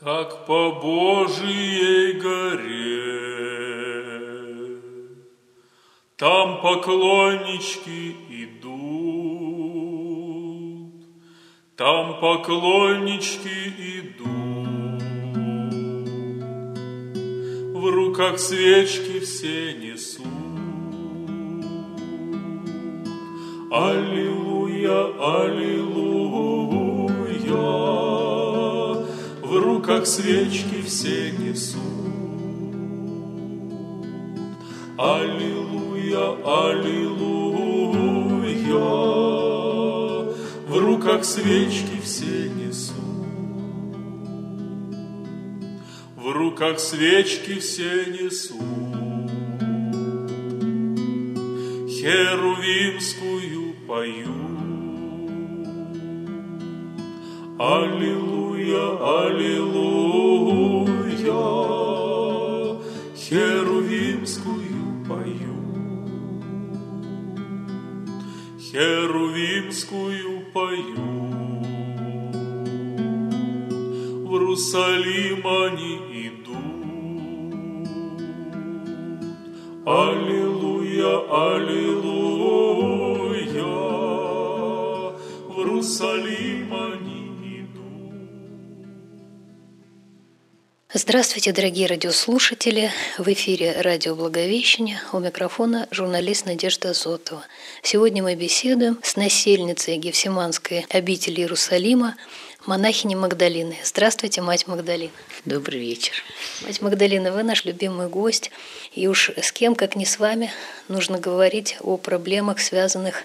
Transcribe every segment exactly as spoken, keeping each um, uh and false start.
Как по Божией горе, там поклоннички идут, там поклоннички идут, в руках свечки все несут. Аллилуйя, аллилуйя, в руках свечки все несут. Аллилуйя, аллилуйя, в руках свечки все несут. В руках свечки все несут. Херувимскую поют. Аллилуйя, аллилуйя, херувимскую поют. Херувимскую поют. В Иерусалим они идут. Аллилуйя, аллилуйя, в Иерусалим они идут. Здравствуйте, дорогие радиослушатели! В эфире радио «Благовещение», у микрофона журналист Надежда Азотова. Сегодня мы беседуем с насельницей Гефсиманской обители Иерусалима, монахиней Магдалиной. Здравствуйте, мать Магдалина. Добрый вечер. Мать Магдалина, вы наш любимый гость, и уж с кем, как не с вами, нужно говорить о проблемах, связанных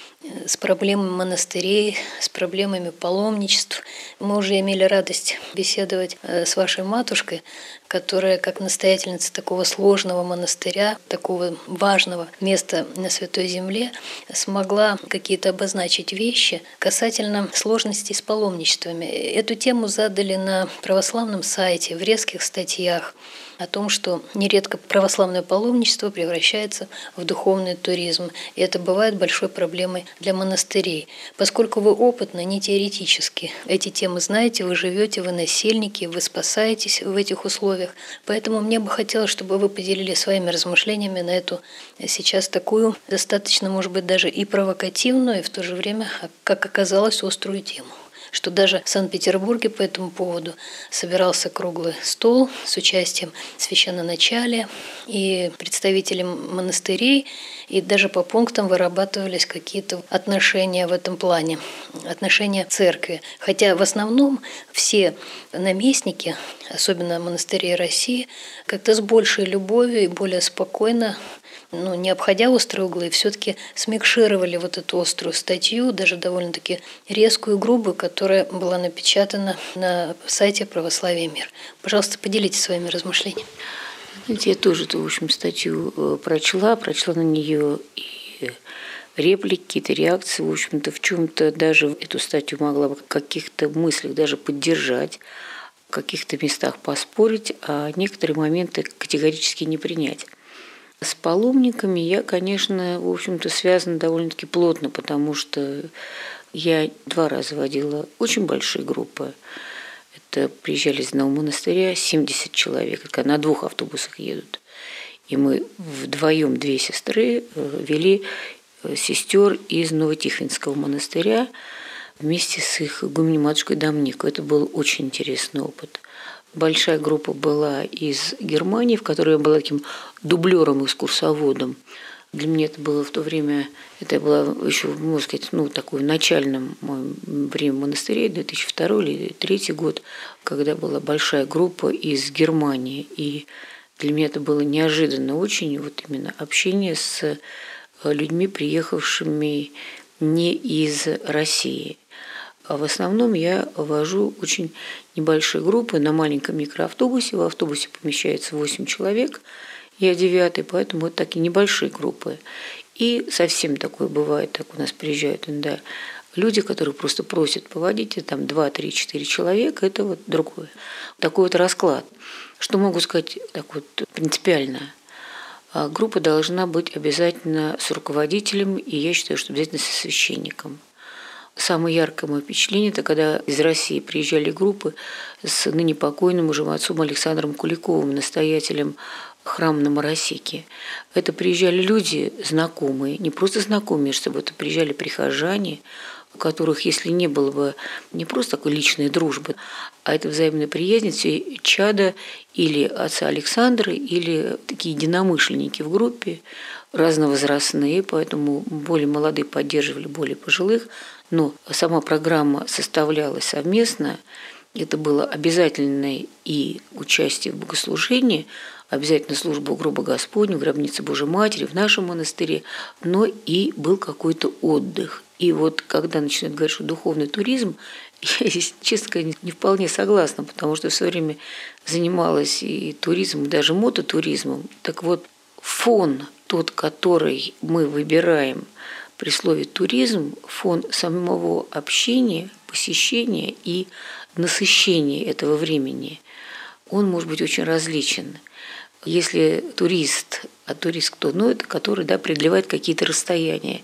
с проблемами монастырей, с проблемами паломничеств. Мы уже имели радость беседовать с вашей матушкой, которая, как настоятельница такого сложного монастыря, такого важного места на Святой Земле, смогла какие-то обозначить вещи касательно сложностей с паломничествами. Эту тему задали на православном сайте, в резких статьях о том, что нередко православное паломничество превращается в духовный туризм. И это бывает большой проблемой для монастырей. Поскольку вы опытны, не теоретически, эти темы знаете, вы живете, вы насельники, вы спасаетесь в этих условиях. Поэтому мне бы хотелось, чтобы вы поделились своими размышлениями на эту сейчас такую достаточно, может быть, даже и провокативную, и в то же время, как оказалось, острую тему. Что даже в Санкт-Петербурге по этому поводу собирался круглый стол с участием священноначалия и представителей монастырей, и даже по пунктам вырабатывались какие-то отношения в этом плане, отношения церкви. Хотя в основном все наместники, особенно монастырей России, как-то с большей любовью и более спокойно, ну, не обходя острые углы, все-таки смикшировали вот эту острую статью, даже довольно-таки резкую, грубую, которая была напечатана на сайте «Православие и мир». Пожалуйста, поделитесь своими размышлениями. Знаете, я тоже эту, в общем, статью прочла, прочла на нее и реплики, какие-то реакции, в общем-то, в чем-то даже эту статью могла бы в каких-то мыслях даже поддержать, в каких-то местах поспорить, а некоторые моменты категорически не принять. С паломниками я, конечно, в общем-то, связана довольно-таки плотно, потому что я два раза водила очень большие группы. Это приезжали из одного монастыря семьдесят человек, когда на двух автобусах едут. И мы вдвоем, две сестры, вели сестер из Новотихвинского монастыря вместе с их игуменей матушкой Домникой. Это был очень интересный опыт. Большая группа была из Германии, в которой я была таким дублером, экскурсоводом. Для меня это было в то время, это было еще, можно сказать, ну, такое начальным время монастырей, две тысячи второй или две тысячи третий год, когда была большая группа из Германии. И для меня это было неожиданно очень, вот именно общение с людьми, приехавшими не из России. А в основном я вожу очень небольшие группы на маленьком микроавтобусе. В автобусе помещается восемь человек, я девятый, поэтому это такие небольшие группы. И совсем такое бывает, так у нас приезжают иногда люди, которые просто просят поводить, и там два, три, четыре человека, это вот другое. Такой вот расклад. Что могу сказать так вот принципиально? Группа должна быть обязательно с руководителем, и я считаю, что обязательно со священником. Самое яркое мое впечатление – это когда из России приезжали группы с ныне покойным уже отцом Александром Куликовым, настоятелем храма на Моросейке. Это приезжали люди знакомые, не просто знакомые между собой, это приезжали прихожане, у которых, если не было бы не просто такой личной дружбы, а это взаимная приязнь, все чада или отца Александра, или такие единомышленники в группе, разновозрастные, поэтому более молодые поддерживали более пожилых, но сама программа составлялась совместно. Это было обязательное и участие в богослужении, обязательно служба у гроба Господня, в гробнице Божией Матери, в нашем монастыре, но и был какой-то отдых. И вот когда начинают говорить, что духовный туризм, я здесь, честно говоря, не вполне согласна, потому что в свое время занималась и туризмом, даже мототуризмом. Так вот, фон тот, который мы выбираем при слове «туризм», фон самого общения, посещения и насыщения этого времени, он может быть очень различен. Если турист, а турист кто? Ну, это который, да, преодолевает какие-то расстояния.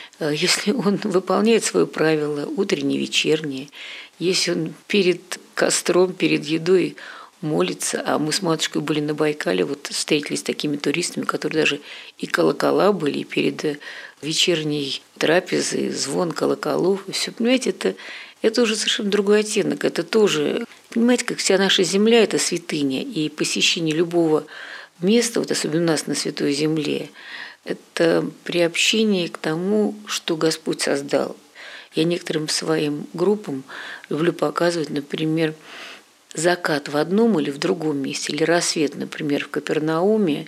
Если он выполняет свои правила, утренние, вечерние, если он перед костром, перед едой молится, а мы с матушкой были на Байкале, вот встретились с такими туристами, которые даже и колокола были, и перед вечерней трапезой звон колоколов, и все, понимаете, это, это уже совершенно другой оттенок, это тоже, понимаете, как вся наша земля – это святыня, и посещение любого места, вот особенно у нас на Святой Земле, это приобщение к тому, что Господь создал. Я некоторым своим группам люблю показывать, например, закат в одном или в другом месте, или рассвет, например, в Капернауме,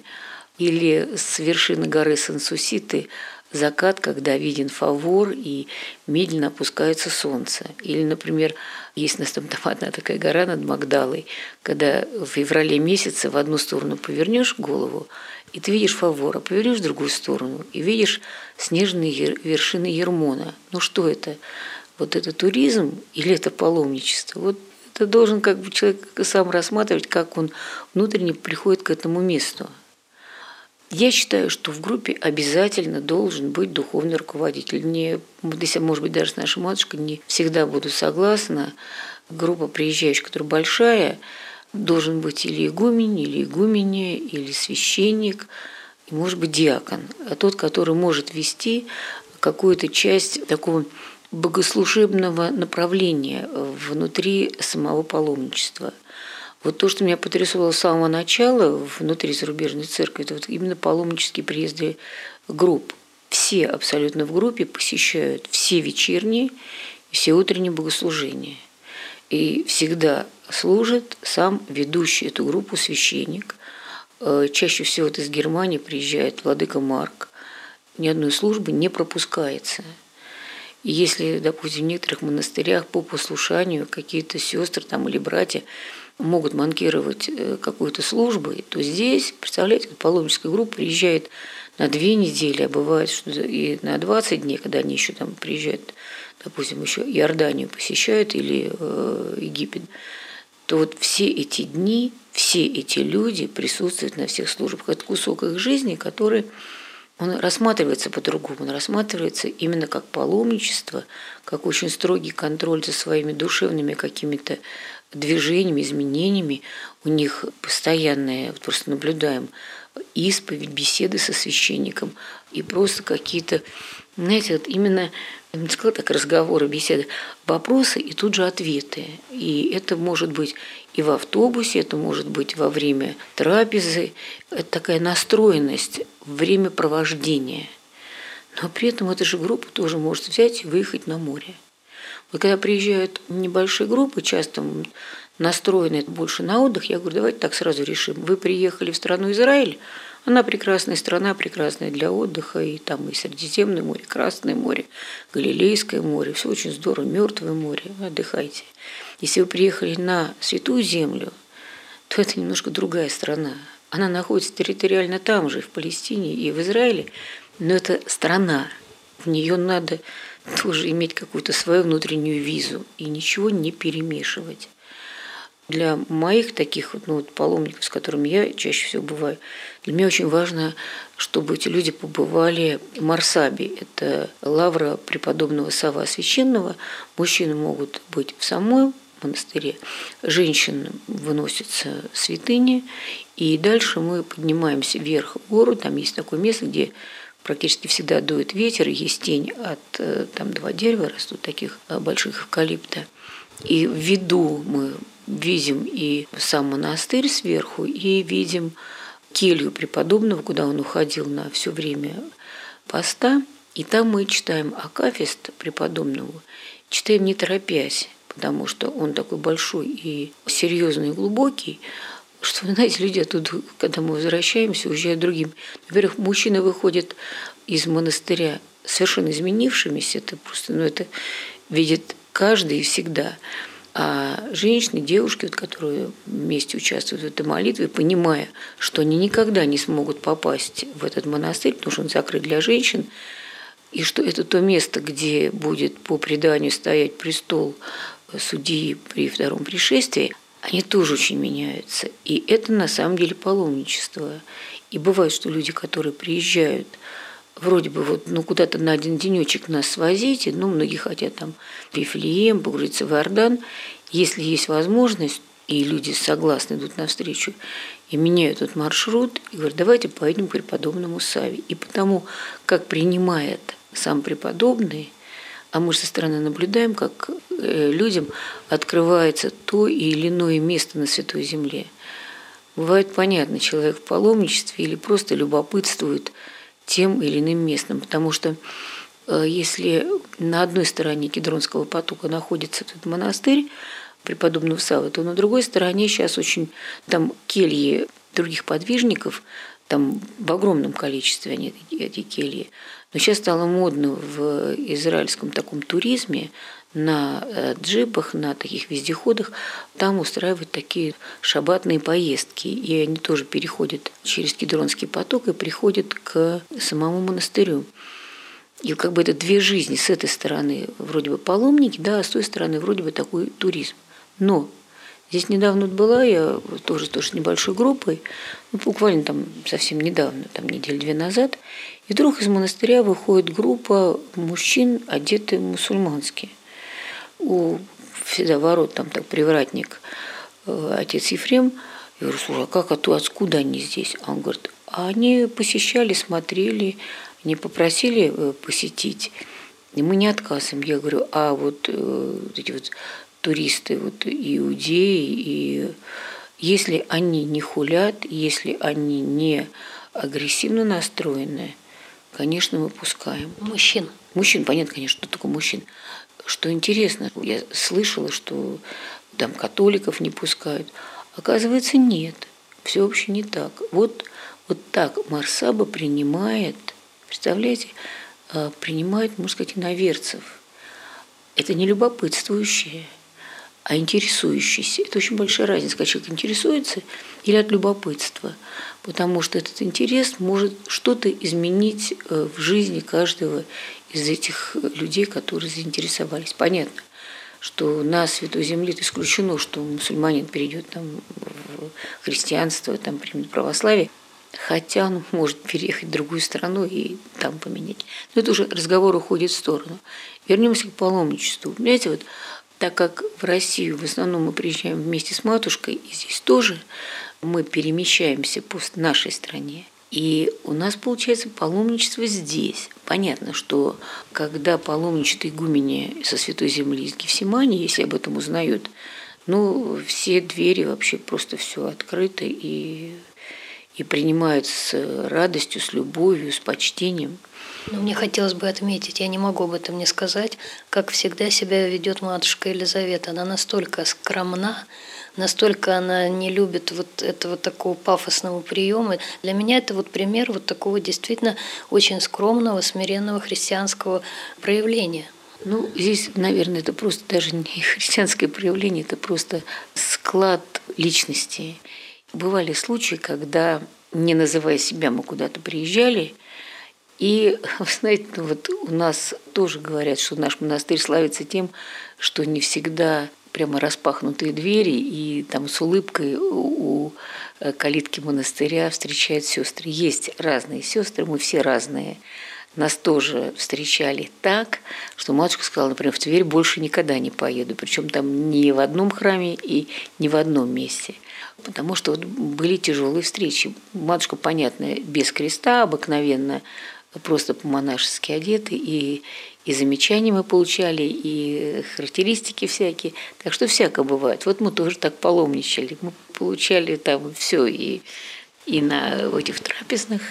или с вершины горы Сан-Суситы закат, когда виден фавор и медленно опускается солнце. Или, например, есть у нас там, там одна такая гора над Магдалой, когда в феврале месяце в одну сторону повернешь голову, и ты видишь фавор, а повернешь в другую сторону, и видишь снежные вершины Ермона. Ну что это? Вот это туризм или это паломничество? Вот это должен как бы человек сам рассматривать, как он внутренне приходит к этому месту. Я считаю, что в группе обязательно должен быть духовный руководитель. Не, если, может быть, даже с нашей матушкой не всегда буду согласна. Группа приезжающих, которая большая, должен быть или игумен, или игуменья, или священник, и, может быть, диакон. А тот, который может вести какую-то часть такого богослужебного направления внутри самого паломничества. Вот то, что меня потрясало с самого начала внутри зарубежной церкви, это вот именно паломнические приезды групп. Все абсолютно в группе посещают все вечерние и все утренние богослужения. И всегда служит сам ведущий эту группу священник. Чаще всего вот из Германии приезжает владыка Марк. Ни одной службы не пропускается. И если, допустим, в некоторых монастырях по послушанию какие-то сестры там, или братья могут манкировать какой-то службой, то здесь, представляете, паломническая группа приезжает на две недели, а бывает, что и на двадцать дней, когда они еще там приезжают, допустим, еще Иорданию посещают или э, Египет, то вот все эти дни, все эти люди присутствуют на всех службах. Это кусок их жизни, который он рассматривается по-другому, он рассматривается именно как паломничество, как очень строгий контроль за своими душевными какими-то движениями, изменениями. У них постоянные, вот просто наблюдаем, исповедь, беседы со священником и просто какие-то, знаете, вот именно, я бы не сказала так, разговоры, беседы, вопросы и тут же ответы. И это может быть и в автобусе, это может быть во время трапезы. Это такая настроенность, времяпровождения. Но при этом эта же группа тоже может взять и выехать на море. Вот когда приезжают небольшие группы, часто настроены больше на отдых, я говорю, давайте так сразу решим. Вы приехали в страну Израиль, она прекрасная страна, прекрасная для отдыха, и там и Средиземное море, Красное море, Галилейское море, все очень здорово, Мертвое море, отдыхайте. Если вы приехали на Святую Землю, то это немножко другая страна. Она находится территориально там же, в Палестине и в Израиле, но это страна, в нее надо тоже иметь какую-то свою внутреннюю визу и ничего не перемешивать. Для моих таких вот, ну, вот паломников, с которыми я чаще всего бываю, для меня очень важно, чтобы эти люди побывали в Марсабе. Это лавра преподобного Саввы Священного. Мужчины могут быть в самом монастыре, женщинам выносятся святыни, и дальше мы поднимаемся вверх в гору. Там есть такое место, где практически всегда дует ветер, есть тень от там два дерева растут таких больших эвкалипта. И в виду мы видим и сам монастырь сверху, и видим келью преподобного, куда он уходил на все время поста. И там мы читаем акафист преподобного, читаем не торопясь, потому что он такой большой и серьезный и глубокий, что, знаете, люди оттуда, когда мы возвращаемся, уезжают другим. Во-первых, мужчины выходят из монастыря совершенно изменившимися, это просто, ну, это видит каждый и всегда. А женщины, девушки, вот, которые вместе участвуют в этой молитве, понимая, что они никогда не смогут попасть в этот монастырь, потому что он закрыт для женщин, и что это то место, где будет по преданию стоять престол судьи при втором пришествии, они тоже очень меняются. И это на самом деле паломничество. И бывает, что люди, которые приезжают, вроде бы вот, ну, куда-то на один денечек нас свозите, ну, многие хотят там в Вифлеем, погрузиться в Иордан. Если есть возможность, и люди согласны, идут навстречу, и меняют этот маршрут, и говорят, давайте поедем к преподобному Савве. И потому, как принимает сам преподобный, а мы же со стороны наблюдаем, как людям открывается то или иное место на Святой Земле. Бывает понятно, человек в паломничестве или просто любопытствует тем или иным местом, потому что если на одной стороне Кедронского потока находится этот монастырь преподобного Саввы, то на другой стороне сейчас очень там кельи других подвижников, там в огромном количестве они, эти кельи. Но сейчас стало модно в израильском таком туризме на джипах, на таких вездеходах, там устраивают такие шаббатные поездки. И они тоже переходят через Кедронский поток и приходят к самому монастырю. И как бы это две жизни. С этой стороны вроде бы паломники, да, а с той стороны вроде бы такой туризм. Но здесь недавно была я тоже, тоже с небольшой группой, ну, буквально там совсем недавно, там неделю-две назад, и вдруг из монастыря выходит группа мужчин, одетых мусульмански. У всегда ворот там так привратник, отец Ефрем. Я говорю, слушай, а как, а то, откуда они здесь? А он говорит, а они посещали, смотрели, они попросили посетить, и мы не отказываем. Я говорю, а вот, вот эти вот туристы, вот иудеи, и если они не хулят, если они не агрессивно настроены, конечно, мы пускаем. Мужчин. Мужчин, понятно, конечно, что такое мужчин. Что интересно, я слышала, что там католиков не пускают. Оказывается, нет. Все вообще не так. Вот, вот так Марсаба принимает, представляете, принимает, можно сказать, иноверцев. Это не любопытствующие, а интересующиеся. Это очень большая разница, когда человек интересуется или от любопытства, потому что этот интерес может что-то изменить в жизни каждого из этих людей, которые заинтересовались. Понятно, что на Святой Земле это исключено, что мусульманин перейдет там в христианство, там примет православие, хотя он может переехать в другую страну и там поменять. Но это уже разговор уходит в сторону. Вернемся к паломничеству. Понимаете, вот так как в Россию в основном мы приезжаем вместе с матушкой, и здесь тоже мы перемещаемся по нашей стране. И у нас получается паломничество здесь. Понятно, что когда паломничают игумени со Святой Земли из Гефсимании, если об этом узнают, ну, все двери вообще просто все открыто и, и принимают с радостью, с любовью, с почтением. Но мне хотелось бы отметить, я не могу об этом не сказать, как всегда себя ведет матушка Елизавета. Она настолько скромна, настолько она не любит вот этого такого пафосного приема. Для меня это вот пример вот такого действительно очень скромного, смиренного христианского проявления. Ну, здесь, наверное, это просто даже не христианское проявление, это просто склад личности. Бывали случаи, когда, не называя себя, мы куда-то приезжали, и, вы знаете, ну вот у нас тоже говорят, что наш монастырь славится тем, что не всегда прямо распахнутые двери, и там с улыбкой у калитки монастыря встречают сестры. Есть разные сестры, мы все разные. Нас тоже встречали так, что матушка сказала, например, в Тверь больше никогда не поеду. Причем там ни в одном храме и ни в одном месте. Потому что вот были тяжелые встречи. Матушка, понятно, без креста, обыкновенно, просто по-монашески одеты, и, и замечания мы получали, и характеристики всякие. Так что всякое бывает. Вот мы тоже так паломничали. Мы получали там все, и, и на этих трапезных,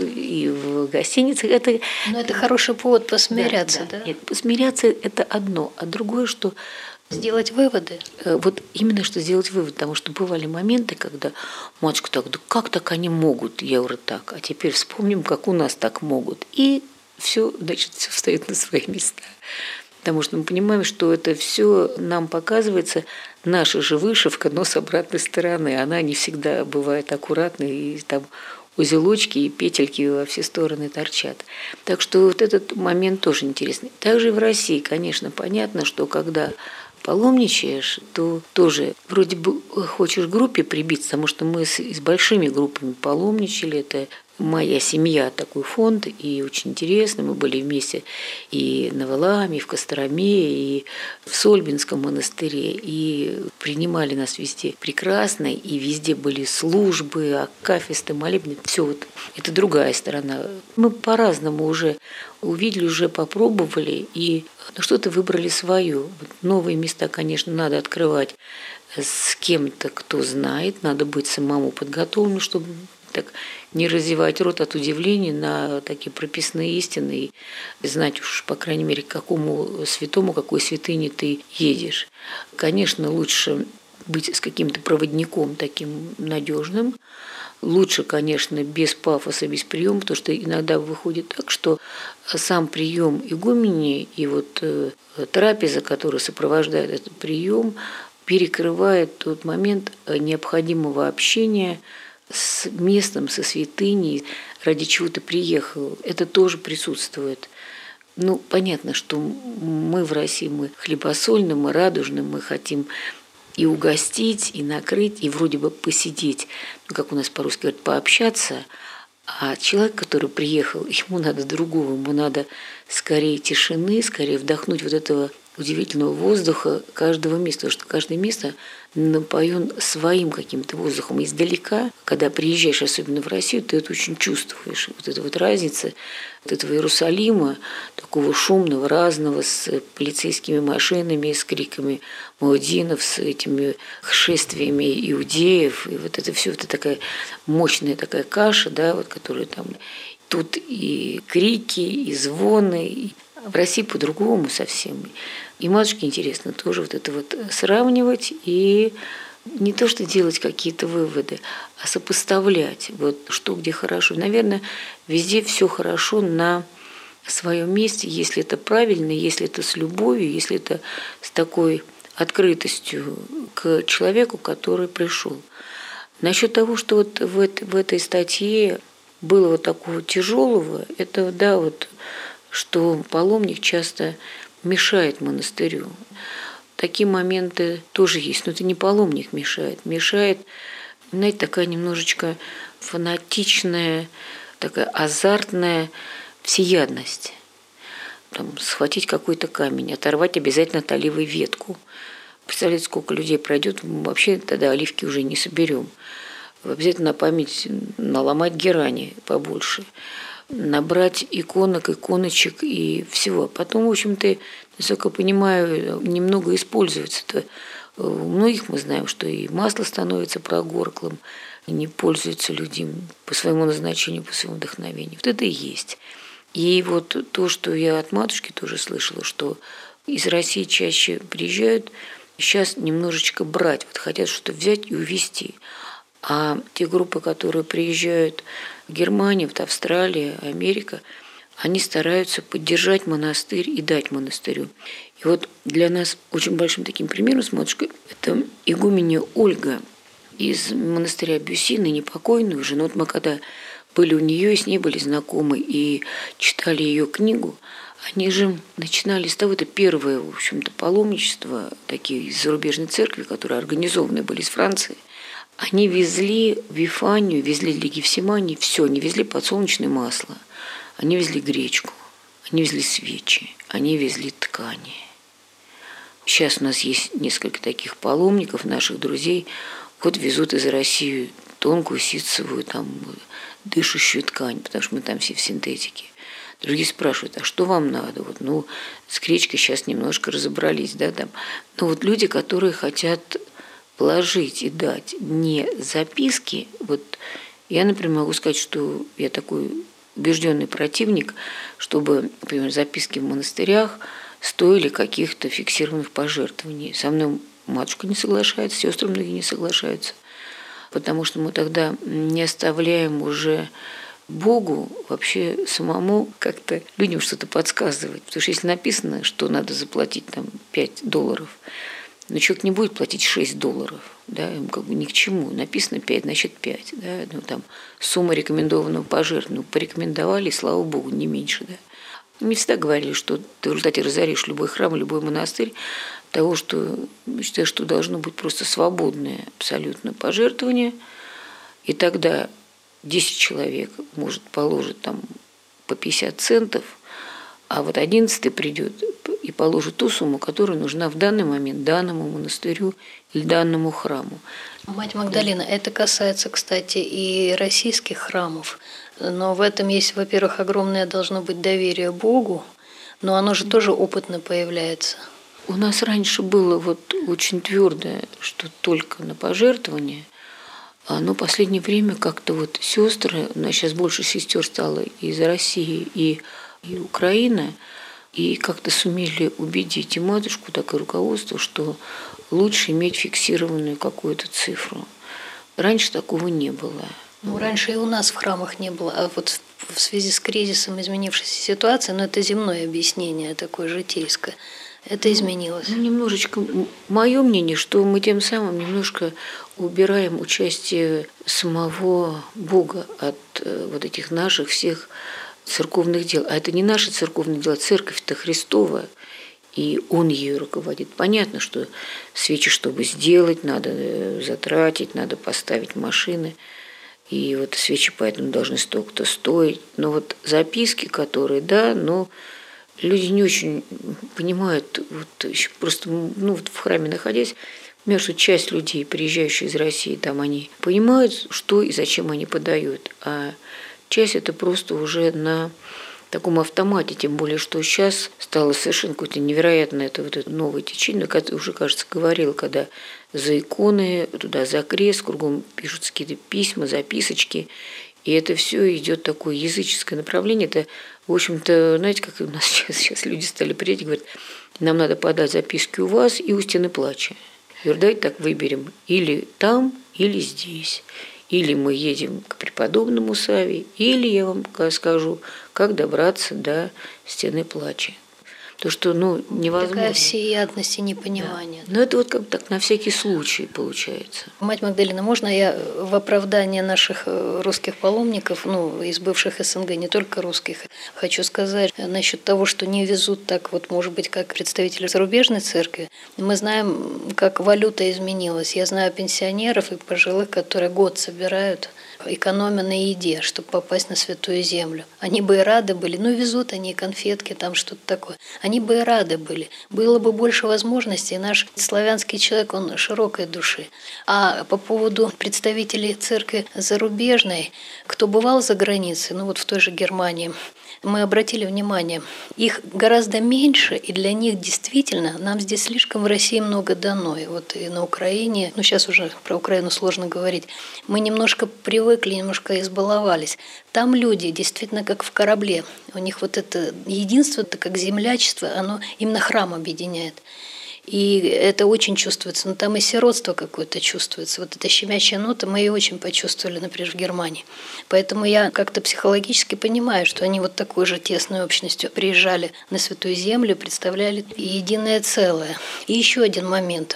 и в гостиницах. Это, Но это хороший повод посмиряться, да? да, да? Нет, посмиряться – это одно. А другое, что… Сделать выводы. Вот именно что сделать вывод, потому что бывали моменты, когда матушка так, да как так они могут? Я говорю, так, а теперь вспомним, как у нас так могут. И все, значит, все встает на свои места. Потому что мы понимаем, что это все нам показывается, наша же вышивка, но с обратной стороны. Она не всегда бывает аккуратной, и там узелочки и петельки во все стороны торчат. Так что вот этот момент тоже интересный. Также и в России, конечно, понятно, что когда паломничаешь, то тоже вроде бы хочешь к группе прибиться, потому что мы с, с большими группами паломничали. Это «Моя семья», такой фонд, и очень интересно. Мы были вместе и на Валааме, и в Костроме, и в Сольбинском монастыре, и принимали нас везде прекрасно, и везде были службы, акафисты, молебны. Все вот, это другая сторона. Мы по-разному уже увидели, уже попробовали, и ну, что-то выбрали свое. Новые места, конечно, надо открывать с кем-то, кто знает, надо быть самому подготовленным, чтобы так не разевать рот от удивления на такие прописные истины и знать уж, по крайней мере, к какому святому, какой святыне ты едешь. Конечно, лучше быть с каким-то проводником таким надежным. Лучше, конечно, без пафоса, без приема, потому что иногда выходит так, что сам прием игумени и вот трапеза, которая сопровождает этот прием, перекрывает тот момент необходимого общения с местом, со святыней, ради чего ты приехал. Это тоже присутствует. Ну, понятно, что мы в России, мы хлебосольны, мы радужны, мы хотим и угостить, и накрыть, и вроде бы посидеть, ну, как у нас по-русски говорят, пообщаться. А человек, который приехал, ему надо другого, ему надо скорее тишины, скорее вдохнуть вот этого удивительного воздуха каждого места, потому что каждое место напоен своим каким-то воздухом. Издалека, когда приезжаешь, особенно в Россию, ты это очень чувствуешь. Вот эта вот разница от этого Иерусалима, такого шумного, разного, с полицейскими машинами, с криками муэдзинов, с этими шествиями иудеев. И вот это все, это такая мощная такая каша, да, вот, которая там… Тут и крики, и звоны, и в России по-другому совсем. И матушке интересно тоже вот это вот сравнивать и не то что делать какие-то выводы, а сопоставлять, вот что где хорошо. Наверное, везде все хорошо на своем месте, если это правильно, если это с любовью, если это с такой открытостью к человеку, который пришел. Насчет того, что вот в, это, в этой статье было вот такого тяжелого, это да, вот что паломник часто мешает монастырю. Такие моменты тоже есть, но это не паломник мешает. Мешает, знаете, такая немножечко фанатичная, такая азартная всеядность. Там, схватить какой-то камень, оторвать обязательно от оливы ветку. Представляете, сколько людей пройдет, мы вообще тогда оливки уже не соберем. Обязательно на память наломать герани побольше. Набрать иконок, иконочек и всего. Потом, в общем-то, насколько я понимаю, немного используется. У многих мы знаем, что и масло становится прогорклым, и не пользуются люди по своему назначению, по своему вдохновению. Вот это и есть. И вот то, что я от матушки тоже слышала, что из России чаще приезжают, сейчас немножечко брать, вот хотят что-то взять и увезти. А те группы, которые приезжают в Германию, в Австралию, Америка, они стараются поддержать монастырь и дать монастырю. И вот для нас очень большим таким примером с матушкой это игуменья Ольга из монастыря Бюсины, непокойную уже. Но вот мы когда были у нее, и с ней были знакомы, и читали ее книгу, Они же начинали с того, это первое, в общем-то, паломничество, такие из зарубежной церкви, которые организованы были из Франции. Они везли в Вифанию, везли для Гефсимании, все, они везли подсолнечное масло, они везли гречку, они везли свечи, они везли ткани. Сейчас у нас есть несколько таких паломников, наших друзей, вот везут из России тонкую ситцевую, там, дышащую ткань, потому что мы там все в синтетике. Другие спрашивают, а что вам надо? Вот, ну, с гречкой сейчас немножко разобрались, да, там. Но вот люди, которые хотят положить и дать не записки, вот я, например, могу сказать, что я такой убежденный противник, чтобы, например, записки в монастырях стоили каких-то фиксированных пожертвований. Со мной матушка не соглашается, сестры многие не соглашаются, потому что мы тогда не оставляем уже Богу вообще самому как-то людям что-то подсказывать. Потому что если написано, что надо заплатить там пять долларов, но человек не будет платить шесть долларов, да, ему как бы ни к чему. Написано пять, значит пять, да, ну там сумма рекомендованного пожертвования. Ну, порекомендовали, слава Богу, не меньше, да. Мне всегда говорили, что ты в результате разоришь любой храм, любой монастырь, того, что считаю, что должно быть просто свободное абсолютно пожертвование, и тогда десять человек, может, положит там по пятьдесят центов, а вот одиннадцатый придет и положит ту сумму, которая нужна в данный момент данному монастырю или данному храму. Мать Магдалина, это касается, кстати, и российских храмов. Но в этом есть, во-первых, огромное должно быть доверие Богу, но оно же тоже опытно появляется. У нас раньше было вот очень твердое, что только на пожертвование, но в последнее время как-то вот сестры, у нас сейчас больше сестер стало из России и, и Украины, и как-то сумели убедить и матушку, так и руководство, что лучше иметь фиксированную какую-то цифру. Раньше такого не было. Ну, раньше и у нас в храмах не было, а вот в связи с кризисом изменившейся ситуации, ну, это земное объяснение, такое житейское, это изменилось. Ну, немножечко, мое мнение, что мы тем самым немножко убираем участие самого Бога от вот этих наших всех церковных дел. А это не наши церковные дела, церковь-то Христова, и Он ею руководит. Понятно, что свечи, чтобы сделать, надо затратить, надо поставить машины. И вот свечи поэтому должны столько-то стоить. Но вот записки, которые, да, но люди не очень понимают, вот еще просто, ну, вот в храме находясь, между часть людей, приезжающих из России, там они понимают, что и зачем они подают, а часть это просто уже на таком автомате, тем более, что сейчас стало совершенно какое-то невероятное это вот это новое течение, как уже, кажется, говорил, когда за иконы, туда за крест, кругом пишутся какие-то письма, записочки, и это все идет такое языческое направление. Это, в общем-то, знаете, как у нас сейчас, сейчас люди стали приезжать, говорят, нам надо подать записки у вас и у стены плача. Я говорю, давайте так выберем, или там, или здесь. Или мы едем к преподобному Саве, или я вам скажу, как добраться до стены плача. То, что, ну, невозможно. Такая всеядность и непонимание. Да. Но это вот как так на всякий случай получается. Мать Магдалина, можно я в оправдание наших русских паломников, ну, из бывших СНГ, не только русских, хочу сказать насчет того, что не везут так, вот, может быть, как представители зарубежной церкви. Мы знаем, как валюта изменилась. Я знаю пенсионеров и пожилых, которые год собирают, экономя на еде, чтобы попасть на Святую Землю. Они бы и рады были, ну, везут они конфетки, там что-то такое. Они бы и рады были. Было бы больше возможностей. Наш славянский человек, он широкой души. А по поводу представителей церкви зарубежной, кто бывал за границей, ну вот в той же Германии, мы обратили внимание, их гораздо меньше, и для них действительно, нам здесь слишком в России много дано. И вот и на Украине, ну сейчас уже про Украину сложно говорить, мы немножко привыкли, немножко избаловались. Там люди действительно как в корабле. У них вот это единство, это как землячество, оно именно храм объединяет. И это очень чувствуется. Но там и сиротство какое-то чувствуется. Вот эта щемящая нота, мы ее очень почувствовали, например, в Германии. Поэтому я как-то психологически понимаю, что они вот такой же тесной общностью приезжали на Святую Землю, представляли единое целое. И еще один момент.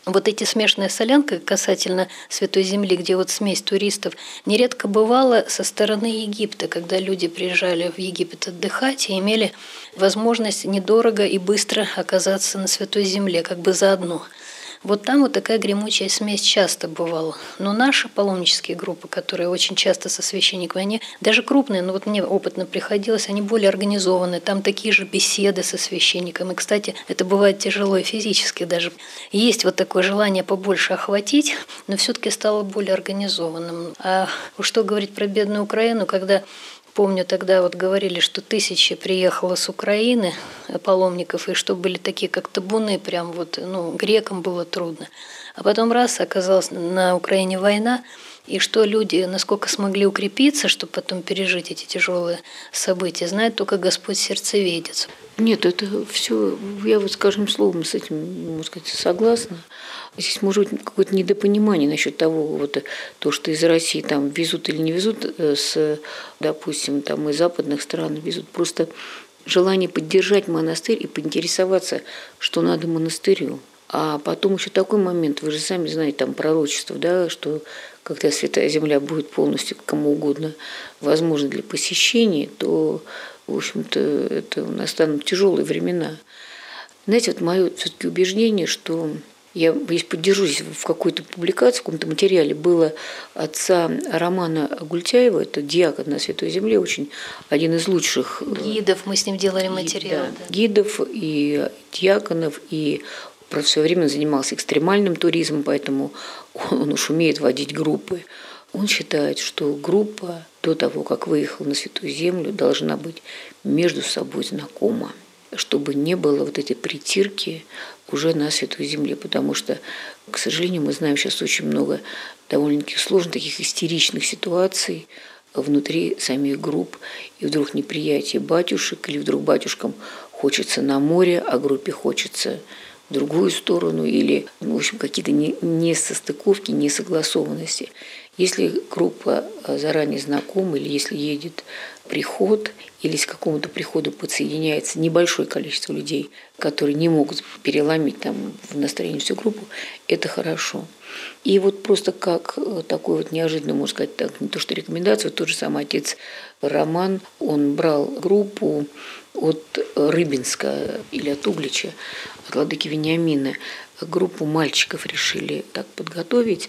Вот эти смешанная солянка касательно Святой Земли, где вот смесь туристов, нередко бывала со стороны Египта, когда люди приезжали в Египет отдыхать и имели возможность недорого и быстро оказаться на Святой Земле, как бы заодно. Вот там вот такая гремучая смесь часто бывала. Но наши паломнические группы, которые очень часто со священниками, они даже крупные, но вот мне опытно приходилось, они более организованные. Там такие же беседы со священником. И, кстати, это бывает тяжело и физически даже. Есть вот такое желание побольше охватить, но все-таки стало более организованным. А что говорить про бедную Украину, когда... Помню, тогда вот говорили, что тысячи приехало с Украины паломников, и что были такие как табуны, прям вот, ну, грекам было трудно. А потом раз, оказалась на Украине война, и что люди, насколько смогли укрепиться, чтобы потом пережить эти тяжелые события, знает только Господь сердцеведец. Нет, это все, я вот, скажем словом, с этим, можно сказать, согласна. Здесь может быть какое-то недопонимание насчет того, вот то, что из России там везут или не везут, с, допустим, там из западных стран везут, просто желание поддержать монастырь и поинтересоваться, что надо монастырю. А потом еще такой момент, вы же сами знаете, там пророчество, да, что когда Святая Земля будет полностью кому угодно возможна для посещения, то, в общем-то, это настанут тяжелые времена. Знаете, вот мое все-таки убеждение, что я если поддержусь в какой-то публикации, в каком-то материале, было отца Романа Гультяева, это диакон на Святой Земле, очень один из лучших гидов, мы с ним делали материал. Да, да. Гидов и диаконов, и в свое время занимался экстремальным туризмом, поэтому он уж умеет водить группы. Он считает, что группа до того, как выехала на Святую Землю, должна быть между собой знакома, чтобы не было вот этой притирки уже на Святой Земле, потому что, к сожалению, мы знаем сейчас очень много довольно-таки сложных, таких истеричных ситуаций внутри самих групп, и вдруг неприятие батюшек, или вдруг батюшкам хочется на море, а группе хочется в другую сторону, или, ну, в общем, какие-то несостыковки, несогласованности. Если группа заранее знакома, или если едет приход, или с какому-то приходу подсоединяется небольшое количество людей, которые не могут переломить там в настроении всю группу, это хорошо. И вот просто как такой вот неожиданный, можно сказать, так, не то что рекомендацию, тот же самый отец Роман, он брал группу от Рыбинска или от Углича, от владыки Вениамина. Группу мальчиков решили так подготовить.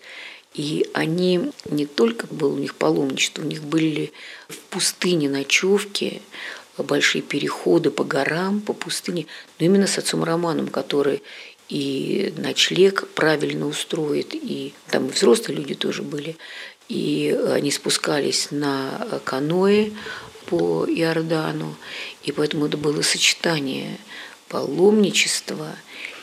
И они не только было у них паломничество, у них были в пустыне ночевки, большие переходы по горам, по пустыне, но именно с отцом Романом, который и ночлег правильно устроит, и там взрослые люди тоже были, и они спускались на каноэ по Иордану, и поэтому это было сочетание паломничества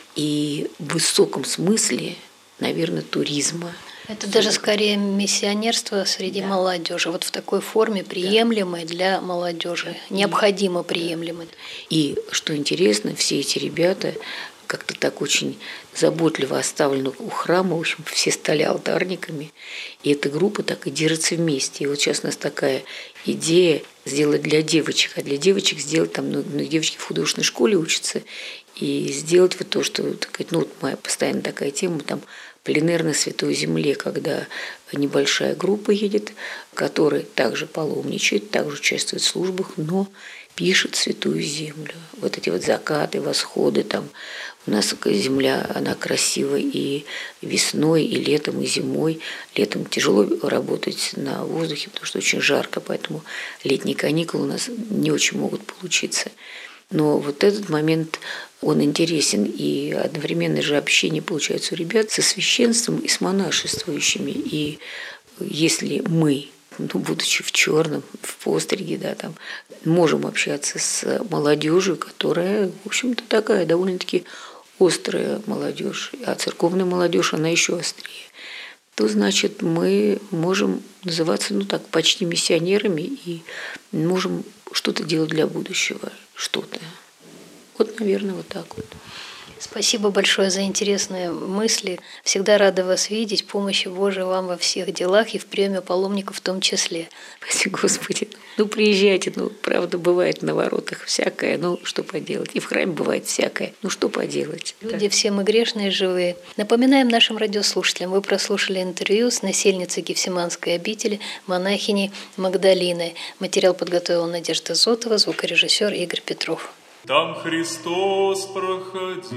и в высоком смысле, наверное, туризма. Это даже скорее миссионерство среди да. молодежи, вот в такой форме приемлемой да. для молодежи, необходимо приемлемой. И что интересно, все эти ребята как-то так очень заботливо оставлены у храма, в общем, все стали алтарниками, и эта группа так и держится вместе. И вот сейчас у нас такая идея сделать для девочек, а для девочек сделать, там, ну, девочки в художественной школе учатся, и сделать вот то, что, так сказать, ну, вот моя постоянно такая тема, там, пленэр на Святой Земле, когда небольшая группа едет, которая также паломничает, также участвует в службах, но пишет Святую Землю. Вот эти вот закаты, восходы там. У нас земля, она красивая и весной, и летом, и зимой. Летом тяжело работать на воздухе, потому что очень жарко, поэтому летние каникулы у нас не очень могут получиться. Но вот этот момент, он интересен, и одновременно же общение получается у ребят со священством и с монашествующими. И если мы, ну, будучи в черном, в постриге, да, там, можем общаться с молодежью, которая, в общем-то, такая довольно-таки острая молодежь, а церковная молодежь, она еще острее, то, значит, мы можем называться, ну так, почти миссионерами и можем что-то делать для будущего, что-то. Вот, наверное, вот так вот. Спасибо большое за интересные мысли. Всегда рада вас видеть. Помощи Божией вам во всех делах и в приеме паломников в том числе. Спасибо, Господи. Ну, приезжайте. Ну, правда, бывает на воротах всякое. Ну, что поделать. И в храме бывает всякое. Ну, что поделать. Люди все мы грешные, живые. Напоминаем нашим радиослушателям, вы прослушали интервью с насельницей Гефсиманской обители, монахиней Магдалиной. Материал подготовила Надежда Зотова, звукорежиссер Игорь Петров. Там Христос проходил,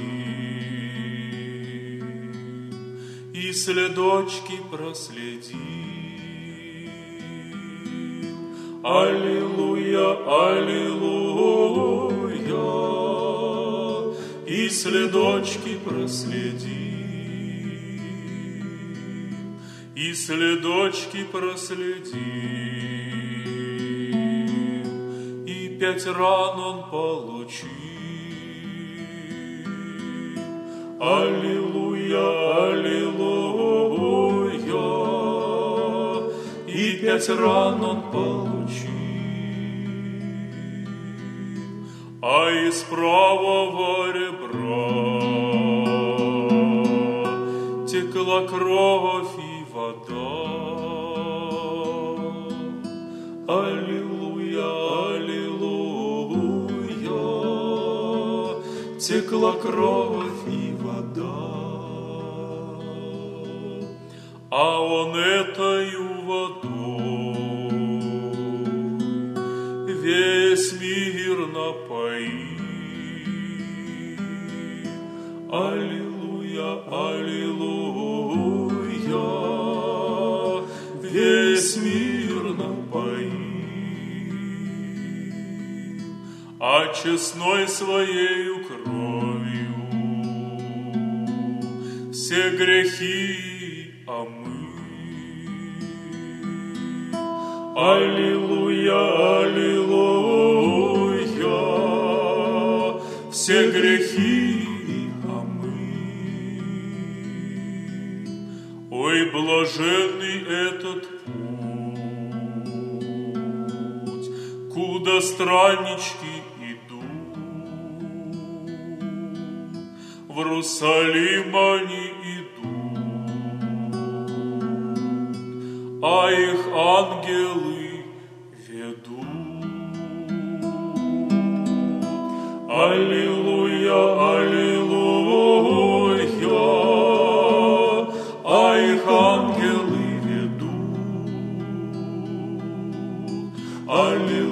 и следочки проследил. Аллилуйя, аллилуйя, и следочки проследил, и следочки проследил. Пять ран он получил. Аллилуйя, аллилуйя, и пять ран он получил. А из правого ребра текла кровь и вода. Аллилуйя, аллилуйя, текла кровь и вода. А он этою водой весь мир напоил. Аллилуйя, аллилуйя, весь мир напоил. А честной своею кровью все грехи омыл. Аллилуйя, аллилуйя, все грехи омыл. Ой, блаженный этот путь, куда страннички в Иерусалим они идут, а их ангелы ведут. Аллилуйя, аллилуйя, а их ангелы ведут. Аллилуйя.